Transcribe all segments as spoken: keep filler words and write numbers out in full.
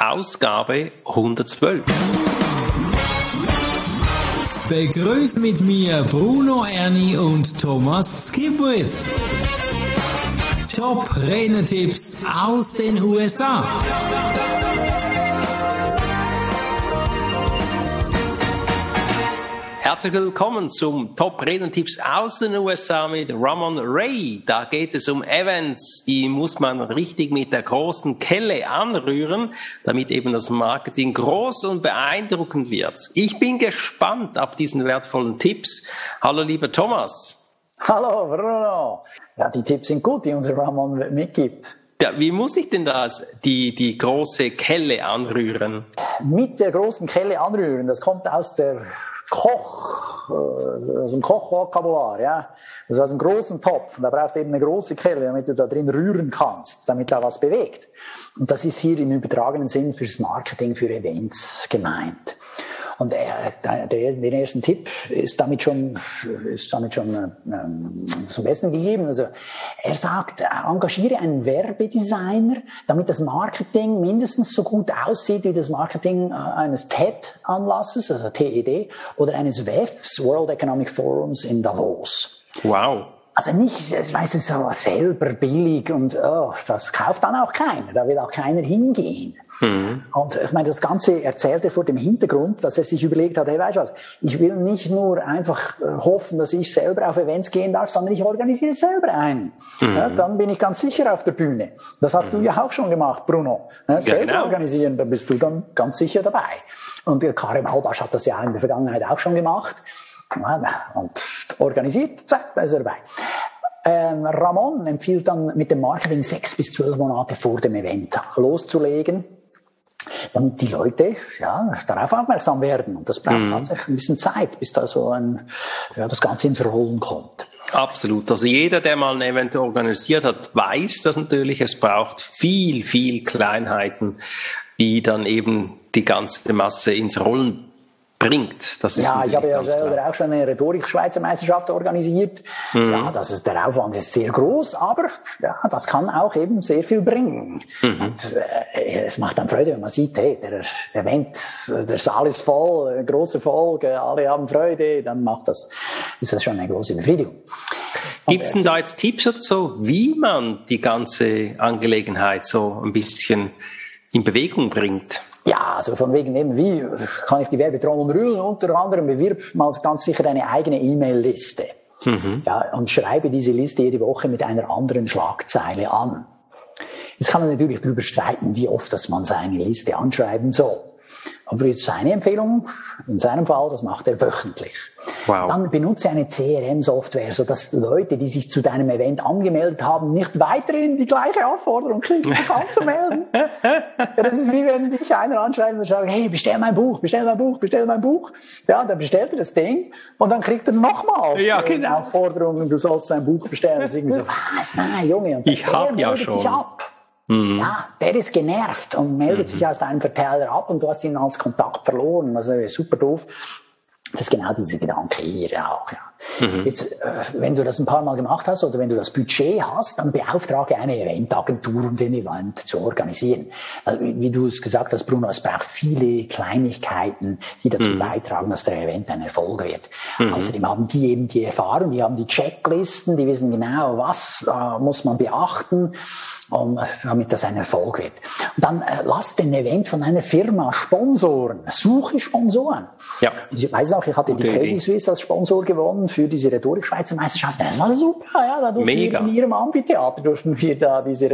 Ausgabe hundertzwölf. Begrüßt mit mir Bruno Erni und Thomas Skipwith. Top-Renner-Tipps aus den U S A. Herzlich willkommen zum Top-Renner-Tipps aus den U S A mit Ramon Ray. Da geht es um Events, die muss man richtig mit der großen Kelle anrühren, damit eben das Marketing groß und beeindruckend wird. Ich bin gespannt auf diesen wertvollen Tipps. Hallo lieber Thomas. Hallo Bruno. Ja, die Tipps sind gut, die unser Ramon mitgibt. Ja, wie muss ich denn das, die, die große Kelle anrühren? Mit der großen Kelle anrühren, das kommt aus der Koch, aus dem Kochvokabular, ja. Also aus einem großen Topf. Und da brauchst du eben eine große Kelle, damit du da drin rühren kannst, damit da was bewegt. Und das ist hier im übertragenen Sinn fürs Marketing, für Events gemeint. Und der, der, der erste Tipp ist damit schon, ist damit schon ähm, zum Besten gegeben. Also er sagt, engagiere einen Werbedesigner, damit das Marketing mindestens so gut aussieht wie das Marketing äh, eines T E D-Anlasses, also T E D, oder eines W E F s, World Economic Forums in Davos. Wow. Also nicht, ich weiß es so selber billig und oh, das kauft dann auch keiner, da will auch keiner hingehen. Mhm. Und ich meine, das Ganze erzählt er vor dem Hintergrund, dass er sich überlegt hat, hey, weißt du was, ich will nicht nur einfach hoffen, dass ich selber auf Events gehen darf, sondern ich organisiere selber einen. Mhm. Ja, dann bin ich ganz sicher auf der Bühne. Das hast mhm. du ja auch schon gemacht, Bruno. Ja, selber genau. organisieren, da bist du dann ganz sicher dabei. Und Karim Halbasch hat das ja in der Vergangenheit auch schon gemacht. Und organisiert, zack, da ist er dabei. Ähm, Ramon empfiehlt dann mit dem Marketing sechs bis zwölf Monate vor dem Event loszulegen, damit die Leute ja darauf aufmerksam werden. Und das braucht mhm. tatsächlich ein bisschen Zeit, bis da so ein, ja, das Ganze ins Rollen kommt. Absolut. Also jeder, der mal ein Event organisiert hat, weiß das natürlich. Es braucht viel, viel Kleinheiten, die dann eben die ganze Masse ins Rollen bringt. Das ist ja, ich habe ja selber klar. auch schon eine Rhetorik-Schweizer Meisterschaft organisiert. Mhm. Ja, das ist, der Aufwand ist sehr groß, aber ja, das kann auch eben sehr viel bringen. Mhm. Und, äh, es macht dann Freude, wenn man sieht, hey, der Event, der Saal ist voll, großer Erfolg, alle haben Freude, dann macht das, ist das schon eine große Befriedigung. Gibt es denn da jetzt Tipps oder so, wie man die ganze Angelegenheit so ein bisschen in Bewegung bringt? Ja, also von wegen eben, wie kann ich die Werbetrommel rühren? Unter anderem bewirb mal ganz sicher eine eigene E-Mail-Liste. Mhm. Ja, und schreibe diese Liste jede Woche mit einer anderen Schlagzeile an. Jetzt kann man natürlich darüber streiten, wie oft dass man seine Liste anschreiben soll. Aber jetzt seine Empfehlung, in seinem Fall, das macht er wöchentlich. Wow. Dann benutze eine C R M-Software, sodass Leute, die sich zu deinem Event angemeldet haben, nicht weiterhin die gleiche Aufforderung kriegen, sich anzumelden. Ja, das ist wie wenn dich einer anschreibt und sagt, hey, bestell mein Buch, bestell mein Buch, bestell mein Buch. Ja, dann bestellt er das Ding und dann kriegt er nochmal ja, genau. eine Aufforderung, du sollst sein Buch bestellen. Das ist irgendwie so, was, nein, Junge, und ich hab ja schon. Sich ab. Mhm. Ja, der ist genervt und meldet mhm. sich aus deinem Verteiler ab und du hast ihn als Kontakt verloren. Also super doof. Das ist genau diese Gedanke hier auch, ja. Mhm. Jetzt, äh, wenn du das ein paar Mal gemacht hast oder wenn du das Budget hast, dann beauftrage eine Eventagentur, um den Event zu organisieren. Also, wie du es gesagt hast, Bruno, es braucht viele Kleinigkeiten, die dazu mhm. beitragen, dass der Event ein Erfolg wird. Mhm. Außerdem haben die eben die Erfahrung, die haben die Checklisten, die wissen genau, was äh, muss man beachten, um, damit das ein Erfolg wird. Und dann äh, lass den Event von einer Firma sponsoren, suche Sponsoren. Ja. Ich weiß noch, ich hatte Gute die Credit Suisse als Sponsor gewonnen für diese Rhetorik-Schweizer Meisterschaft. Das war super, ja, da durften Mega. wir in ihrem Amphitheater durften wir da diese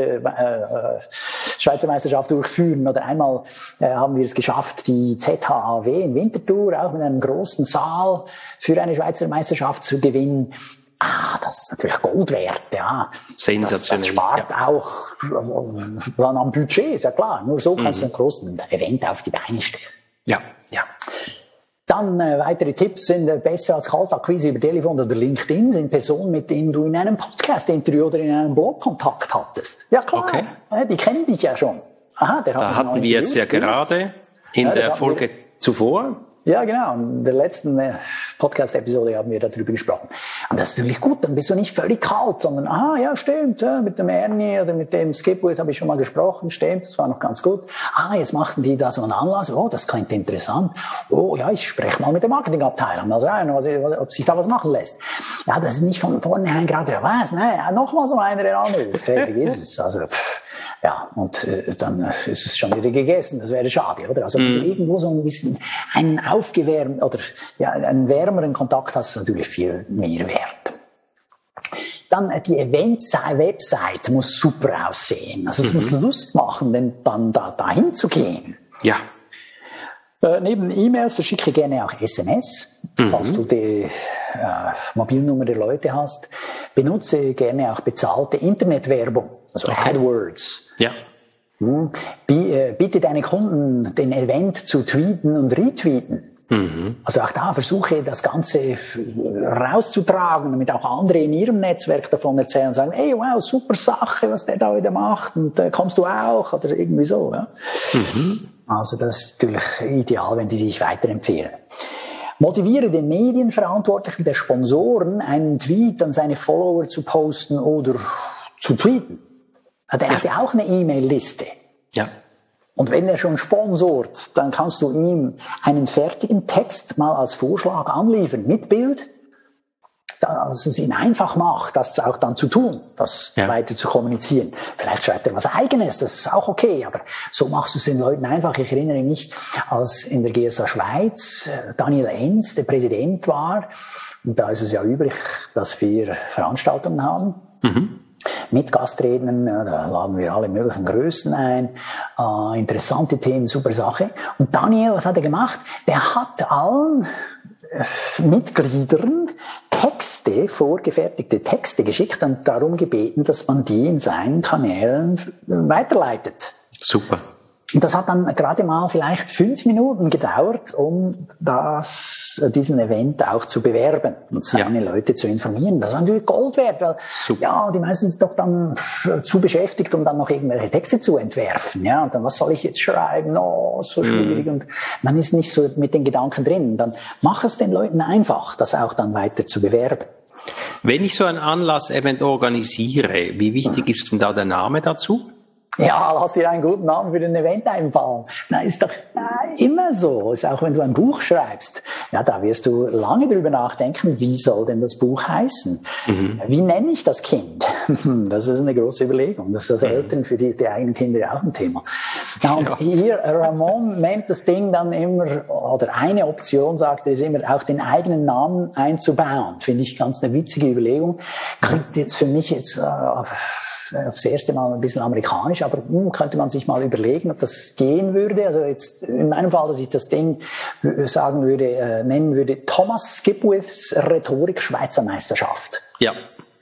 äh, Schweizer Meisterschaft durchführen. Oder einmal äh, haben wir es geschafft, die Z H A W in Winterthur auch mit einem großen Saal für eine Schweizer Meisterschaft zu gewinnen. Ah, das ist natürlich Gold wert, ja. Sensationell. Das, das spart ja. auch dann am Budget, ist ja klar. Nur so kannst mhm. du einen großen Event auf die Beine stellen. Ja, ja. Dann äh, weitere Tipps sind äh, besser als Kaltakquise über Telefon oder LinkedIn, sind Personen, mit denen du in einem Podcast-Interview oder in einem Blog Kontakt hattest. Ja klar, okay. äh, die kennen dich ja schon. Aha, der hat da hatten wir jetzt ja gerade in ja, der Folge wir, zuvor Ja, genau. In der letzten Podcast-Episode haben wir darüber gesprochen. Und das ist natürlich gut, dann bist du nicht völlig kalt, sondern, ah, ja, stimmt, ja, mit dem Ernie oder mit dem Skipwith habe ich schon mal gesprochen, stimmt, das war noch ganz gut. Ah, jetzt machten die da so einen Anlass, oh, das klingt interessant. Oh, ja, ich spreche mal mit der Marketingabteilung, mal rein, ob sich da was machen lässt. Ja, das ist nicht von vornherein gerade, ja, was, ne, ja, noch mal so einer, der anruft. Fertig ist es. Also, pff. Ja, und äh, dann ist es schon wieder gegessen. Das wäre schade, oder? Also wenn du irgendwo so ein bisschen einen aufgewärmten oder ja einen wärmeren Kontakt hast, ist natürlich viel mehr wert. Dann äh, die Event-Website muss super aussehen. Also es mhm. muss Lust machen, denn dann da dahin zu gehen. Ja. Äh, neben E-Mails verschicke gerne auch S M S, mhm. falls du die äh, Mobilnummer der Leute hast. Benutze gerne auch bezahlte Internetwerbung, also okay. AdWords. Ja. Hm. Bitte deine Kunden, den Event zu tweeten und retweeten. Mhm. Also auch da versuche das Ganze rauszutragen, damit auch andere in ihrem Netzwerk davon erzählen und sagen, hey, wow, super Sache, was der da wieder macht, und äh, kommst du auch, oder irgendwie so. Ja? Mhm. Also das ist natürlich ideal, wenn die sich weiterempfehlen. Motiviere den Medienverantwortlichen der Sponsoren, einen Tweet an seine Follower zu posten oder zu tweeten. Der ja. hat ja auch eine E-Mail-Liste. Ja. Und wenn er schon sponsort, dann kannst du ihm einen fertigen Text mal als Vorschlag anliefern, mit Bild, dass es ihn einfach macht, das auch dann zu tun, das ja. weiter zu kommunizieren. Vielleicht schreibt er was Eigenes, das ist auch okay, aber so machst du es den Leuten einfach. Ich erinnere mich, als in der G S A Schweiz Daniel Enz der Präsident war, und da ist es ja üblich, dass wir Veranstaltungen haben, mhm. mit Gastrednern, ja, da laden wir alle möglichen Größen ein, äh, interessante Themen, super Sache. Und Daniel, was hat er gemacht? Der hat allen äh, Mitgliedern Texte, vorgefertigte Texte geschickt und darum gebeten, dass man die in seinen Kanälen weiterleitet. Super. Und das hat dann gerade mal vielleicht fünf Minuten gedauert, um das, diesen Event auch zu bewerben und seine ja. Leute zu informieren. Das war natürlich Gold wert, weil Super. ja, die meisten sind doch dann zu beschäftigt, um dann noch irgendwelche Texte zu entwerfen. Ja, und dann, was soll ich jetzt schreiben? Oh, so schwierig. Mm. Und man ist nicht so mit den Gedanken drin. Dann mach es den Leuten einfach, das auch dann weiter zu bewerben. Wenn ich so ein Anlass-Event organisiere, wie wichtig ist denn da der Name dazu? Ja, lass dir einen guten Namen für den Event einfallen. Na, ist doch äh, immer so. Ist auch wenn du ein Buch schreibst. Ja, da wirst du lange drüber nachdenken, wie soll denn das Buch heißen? Mhm. Wie nenne ich das Kind? Das ist eine große Überlegung. Das ist als mhm. Eltern für die, die eigenen Kinder auch ein Thema. Ja, und ja. hier, Ramon nennt das Ding dann immer, oder eine Option, sagt er, ist immer, auch den eigenen Namen einzubauen. Finde ich ganz eine witzige Überlegung. Klingt jetzt für mich jetzt, äh, aufs erste Mal ein bisschen amerikanisch, aber hm, könnte man sich mal überlegen, ob das gehen würde. Also jetzt in meinem Fall, dass ich das Ding sagen würde, äh, nennen würde, Thomas Skipwiths Rhetorik Schweizer Meisterschaft. Ja.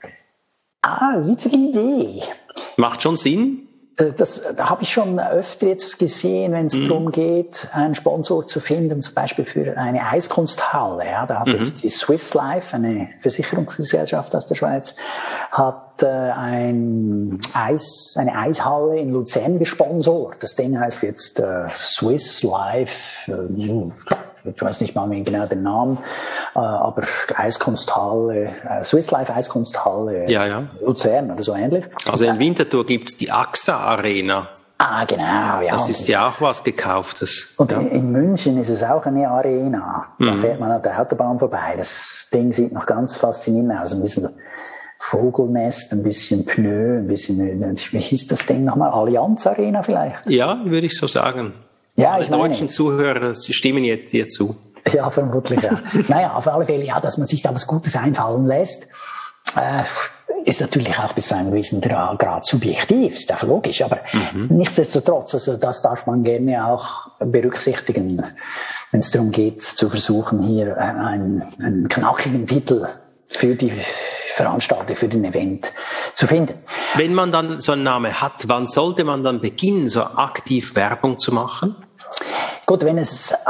Ah, witzige Idee. Macht schon Sinn. Das habe ich schon öfter jetzt gesehen, wenn es mhm. darum geht, einen Sponsor zu finden, zum Beispiel für eine Eiskunsthalle. Ja, da hat mhm. jetzt die Swiss Life, eine Versicherungsgesellschaft aus der Schweiz, hat äh, ein Eis, eine Eishalle in Luzern gesponsort. Das Ding heißt jetzt äh, Swiss Life. Äh, ich weiß nicht mal mehr genau den Namen, äh, aber Eiskunsthalle, äh, Swiss Life Eiskunsthalle ja, ja. Luzern oder so ähnlich. Also in Winterthur gibt's die A X A Arena. Ah, genau, ja. Das ist ja auch was Gekauftes. Und ja. in, in München ist es auch eine Arena. Da mhm. fährt man an der Autobahn vorbei. Das Ding sieht noch ganz faszinierend aus. Ein bisschen Vogelnest, ein bisschen Pneu, ein bisschen, wie hieß das Ding nochmal? Allianz Arena vielleicht? Ja, würde ich so sagen. Ja, alle ich meine, deutschen Zuhörer, sie stimmen jetzt dir zu. Ja, vermutlich, ja. Naja, auf alle Fälle, ja, dass man sich da was Gutes einfallen lässt, äh, ist natürlich auch bis zu einem gewissen Grad subjektiv, ist auch logisch, aber mhm. nichtsdestotrotz, also das darf man gerne auch berücksichtigen, wenn es darum geht, zu versuchen, hier einen, einen knackigen Titel für die Veranstaltung, für den Event zu finden. Wenn man dann so einen Namen hat, wann sollte man dann beginnen, so aktiv Werbung zu machen? Gut, wenn es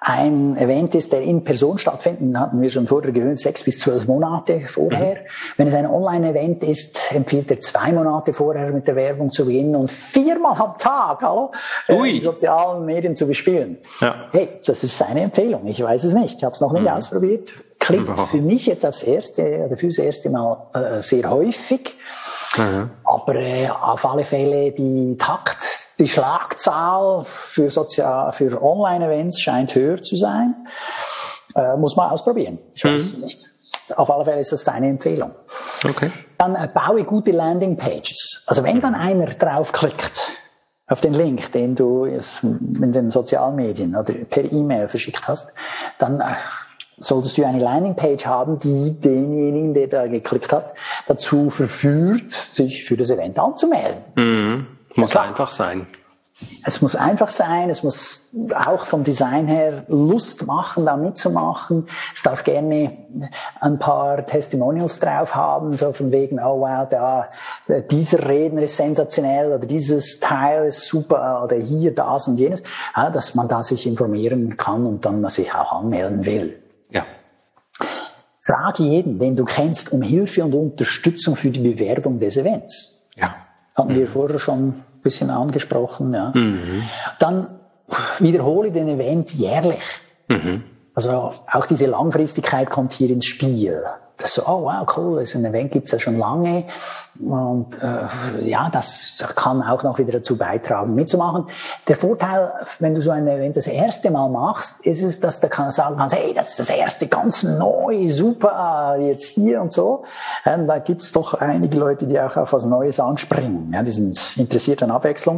ein Event ist, der in Person stattfindet, dann hatten wir schon vorher gehört, sechs bis zwölf Monate vorher. Mhm. Wenn es ein Online-Event ist, empfiehlt er zwei Monate vorher mit der Werbung zu beginnen und viermal am Tag, hallo, äh, in sozialen Medien zu bespielen. Ja. Hey, das ist seine Empfehlung. Ich weiß es nicht. Ich habe es noch nicht mhm. ausprobiert. Klingt mhm. für mich jetzt aufs erste oder fürs erste Mal äh, sehr häufig. Mhm. Aber äh, auf alle Fälle die Takt, die Schlagzahl für Sozial, für Online-Events scheint höher zu sein. Äh, muss man ausprobieren. Ich weiß es mhm. nicht. Auf alle Fälle ist das deine Empfehlung. Okay. Dann äh, baue gute Landing-Pages. Also wenn dann einer draufklickt auf den Link, den du in den sozialen Medien oder per E-Mail verschickt hast, dann äh, solltest du eine Landingpage haben, die denjenigen, der da geklickt hat, dazu verführt, sich für das Event anzumelden. Mhm. Muss ja, einfach sein. Es muss einfach sein, es muss auch vom Design her Lust machen, da mitzumachen. Es darf gerne ein paar Testimonials drauf haben, so von wegen, oh wow, da, dieser Redner ist sensationell oder dieses Teil ist super oder hier, das und jenes, ja, dass man da sich informieren kann und dann sich auch anmelden will. Ja. Frage jeden, den du kennst, um Hilfe und Unterstützung für die Bewerbung des Events. Ja. Hatten mhm. wir vorher schon ein bisschen angesprochen. Ja. Mhm. Dann wiederhole den Event jährlich. Mhm. Also auch diese Langfristigkeit kommt hier ins Spiel. Das so, oh wow, cool, so ein Event gibt's ja schon lange. Und äh, ja, das kann auch noch wieder dazu beitragen, mitzumachen. Der Vorteil, wenn du so ein Event das erste Mal machst, ist es, dass du kann sagen kannst, hey, das ist das erste, ganz neu, super, jetzt hier und so. Und da gibt's doch einige Leute, die auch auf was Neues anspringen. Ja, die sind interessiert an Abwechslung.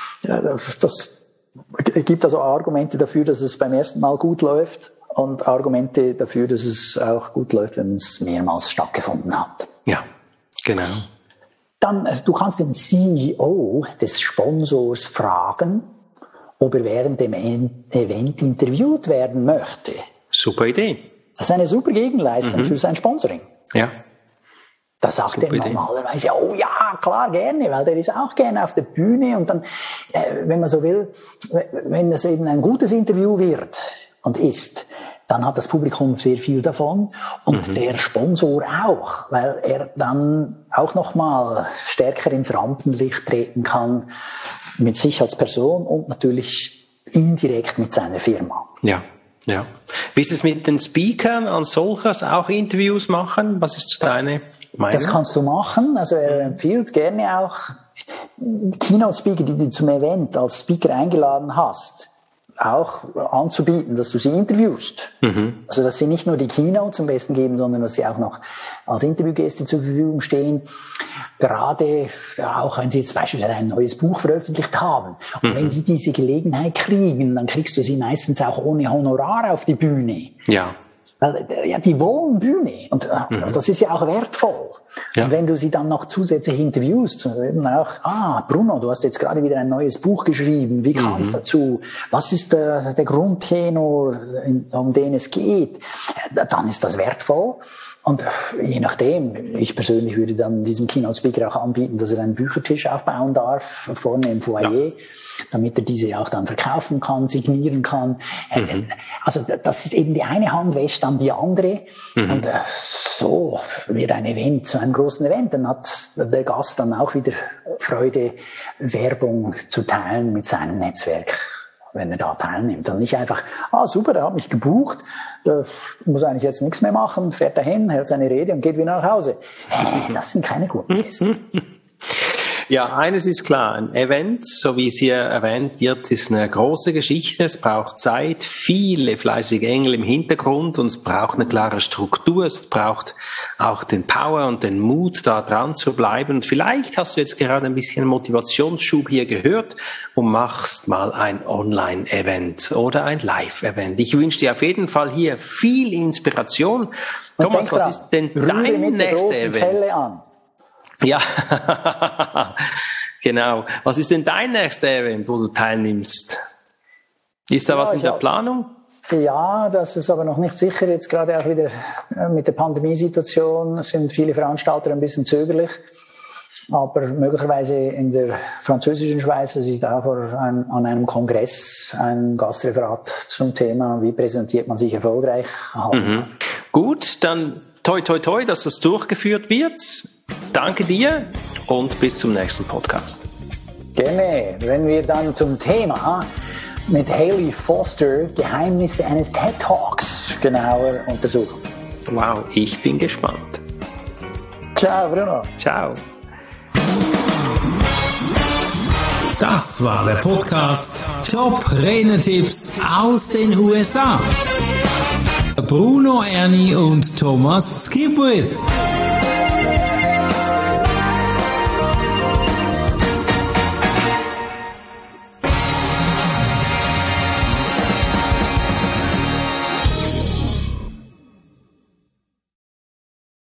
Das gibt also Argumente dafür, dass es beim ersten Mal gut läuft. Und Argumente dafür, dass es auch gut läuft, wenn es mehrmals stattgefunden hat. Ja, genau. Dann, du kannst den C E O des Sponsors fragen, ob er während dem Event interviewt werden möchte. Super Idee. Das ist eine super Gegenleistung mhm. für sein Sponsoring. Ja. Da sagt er normalerweise, oh ja, klar, gerne, weil der ist auch gerne auf der Bühne. Und dann, äh, wenn man so will, wenn es eben ein gutes Interview wird und ist, dann hat das Publikum sehr viel davon und mhm. der Sponsor auch, weil er dann auch nochmal stärker ins Rampenlicht treten kann mit sich als Person und natürlich indirekt mit seiner Firma. Ja, ja. Wie ist es mit den Speakern als solches, auch Interviews machen? Was ist deine Meinung? Das kannst du machen, also er empfiehlt gerne auch Keynote-Speaker, die du zum Event als Speaker eingeladen hast, auch anzubieten, dass du sie interviewst. Mhm. Also, dass sie nicht nur die Keynote zum Besten geben, sondern dass sie auch noch als Interviewgäste zur Verfügung stehen. Gerade auch, wenn sie jetzt beispielsweise ein neues Buch veröffentlicht haben. Und mhm. wenn die diese Gelegenheit kriegen, dann kriegst du sie meistens auch ohne Honorar auf die Bühne. Ja. Weil, ja, die wollen Bühne. Und mhm. das ist ja auch wertvoll. Ja. Und wenn du sie dann noch zusätzlich interviewst, eben auch, ah, Bruno, du hast jetzt gerade wieder ein neues Buch geschrieben, wie kam es mhm. dazu? Was ist der, der Grundtenor, um den es geht? Dann ist das wertvoll. Und je nachdem, ich persönlich würde dann diesem Keynote-Speaker auch anbieten, dass er einen Büchertisch aufbauen darf, vorne im Foyer, ja. damit er diese auch dann verkaufen kann, signieren kann. Mhm. Also das ist eben die eine Hand wäscht dann die andere. Mhm. Und so wird ein Event zu einem großen Event. Dann hat der Gast dann auch wieder Freude, Werbung zu teilen mit seinem Netzwerk, wenn er da teilnimmt. Und nicht einfach, ah super, der hat mich gebucht, der muss eigentlich jetzt nichts mehr machen, fährt dahin, hält seine Rede und geht wieder nach Hause. Das sind keine guten Gäste. Ja, eines ist klar, ein Event, so wie es hier erwähnt wird, ist eine große Geschichte. Es braucht Zeit, viele fleißige Engel im Hintergrund und es braucht eine klare Struktur. Es braucht auch den Power und den Mut, da dran zu bleiben. Und vielleicht hast du jetzt gerade ein bisschen Motivationsschub hier gehört und machst mal ein Online-Event oder ein Live-Event. Ich wünsche dir auf jeden Fall hier viel Inspiration. Und Thomas, was ist denn dein nächstes Event? An. Ja, genau. Was ist denn dein nächstes Event, wo du teilnimmst? Ist da ja, was in der hab, Planung? Ja, das ist aber noch nicht sicher. Jetzt gerade auch wieder mit der Pandemiesituation sind viele Veranstalter ein bisschen zögerlich. aber möglicherweise in der französischen Schweiz, dass ich da vor ein, an einem Kongress ein Gastreferat zum Thema, wie präsentiert man sich erfolgreich, haben. Mhm. Gut, dann toi toi toi, dass das durchgeführt wird. Danke dir und bis zum nächsten Podcast. Gerne, wenn wir dann zum Thema mit Haley Foster Geheimnisse eines TED Talks genauer untersuchen. Wow, ich bin gespannt. Ciao Bruno. Ciao. Das war der Podcast Top-Renner-Tipps aus den U S A. Bruno Erni und Thomas Skipwith.